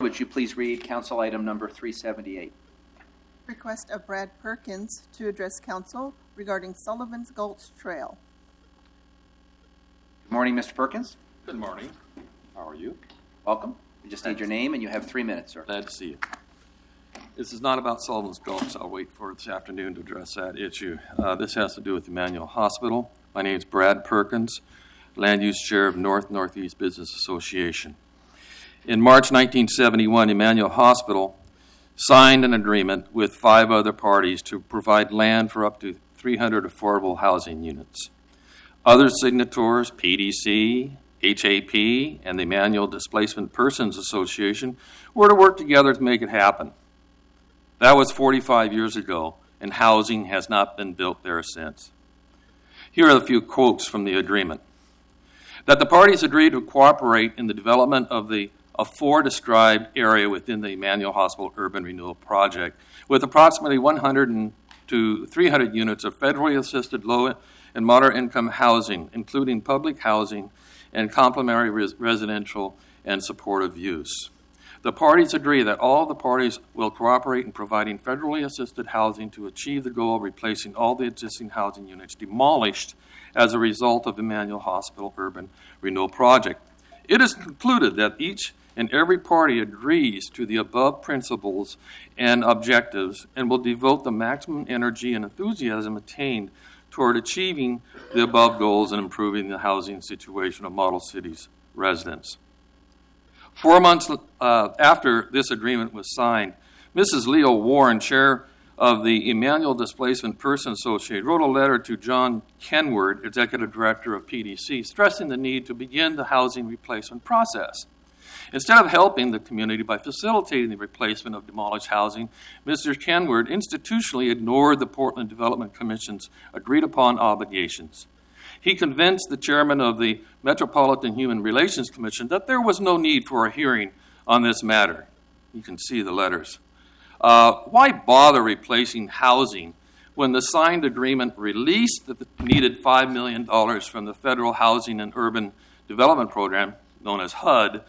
would you please read council item number 378? Request of Brad Perkins to address council regarding Sullivan's Gulch Trail. Good morning, Mr. Perkins. Good morning. How are you? Welcome. We just need your name, and you have 3 minutes, sir. Glad to see you. This is not about Sullivan's Gulch. I'll wait for this afternoon to address that issue. This has to do with Emmanuel Hospital. My name is Brad Perkins, Land Use Chair of Northeast Business Association. In March 1971, Emmanuel Hospital signed an agreement with 5 other parties to provide land for up to 300 affordable housing units. Other signatories, PDC, HAP, and the Emmanuel Displacement Persons Association, were to work together to make it happen. That was 45 years ago, and housing has not been built there since. Here are a few quotes from the agreement. That the parties agreed to cooperate in the development of the aforedescribed area within the Emmanuel Hospital Urban Renewal Project, with approximately 100 to 300 units of federally assisted low and moderate income housing, including public housing and complementary residential and supportive use. The parties agree that all the parties will cooperate in providing federally assisted housing to achieve the goal of replacing all the existing housing units demolished as a result of the Emmanuel Hospital Urban Renewal Project. It is concluded that each and every party agrees to the above principles and objectives and will devote the maximum energy and enthusiasm attained toward achieving the above goals and improving the housing situation of Model Cities residents. 4 months after this agreement was signed, Mrs. Leo Warren, chair of the Emmanuel Displacement Persons Association, wrote a letter to John Kenward, executive director of PDC, stressing the need to begin the housing replacement process. Instead of helping the community by facilitating the replacement of demolished housing, Mr. Kenward institutionally ignored the Portland Development Commission's agreed-upon obligations. He convinced the chairman of the Metropolitan Human Relations Commission that there was no need for a hearing on this matter. You can see the letters. Why bother replacing housing when the signed agreement released the needed $5 million from the Federal Housing and Urban Development Program, known as HUD,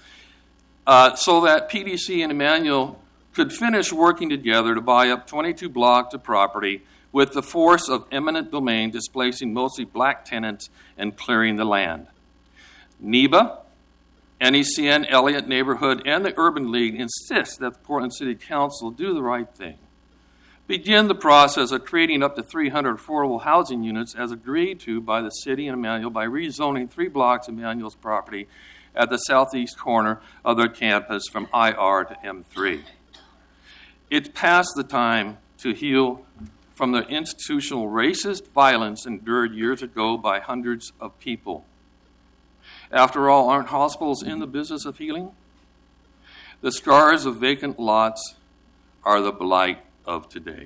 so that PDC and Emmanuel could finish working together to buy up 22 blocks of property with the force of eminent domain, displacing mostly black tenants and clearing the land. NEBA, NECN, Elliott Neighborhood, and the Urban League insist that the Portland City Council do the right thing. Begin the process of creating up to 300 affordable housing units as agreed to by the city and Emmanuel by rezoning 3 blocks of Emmanuel's property at the southeast corner of their campus from IR to M3. It's past the time to heal from the institutional racist violence endured years ago by hundreds of people. After all, aren't hospitals in the business of healing? The scars of vacant lots are the blight of today.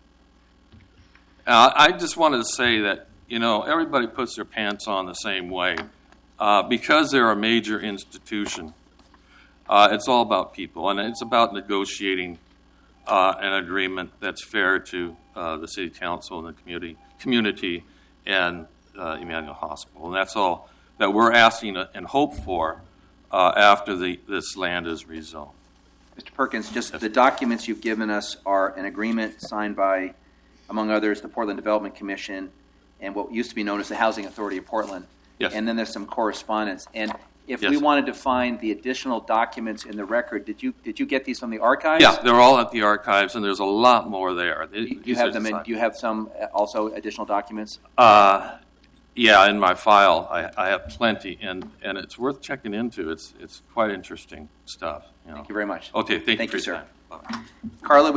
I just wanted to say that, everybody puts their pants on the same way. Because they're a major institution, it's all about people, and it's about negotiating an agreement that's fair to the city council and the community and Emmanuel Hospital. And that's all that we're asking and hope for after this land is rezoned. Mr. Perkins, just the documents you've given us are an agreement signed by, among others, the Portland Development Commission and what used to be known as the Housing Authority of Portland. Yes. And then there's some correspondence. And if Yes. we wanted to find the additional documents in the record, did you get these from the archives? Yeah, they're all at the archives, and there's a lot more there. Do you have them? Do you have some also additional documents? Yeah, in my file, I have plenty, and it's worth checking into. It's quite interesting stuff. Thank you very much. Okay, thank you Thank for you, your sir. time. Bye. Carla.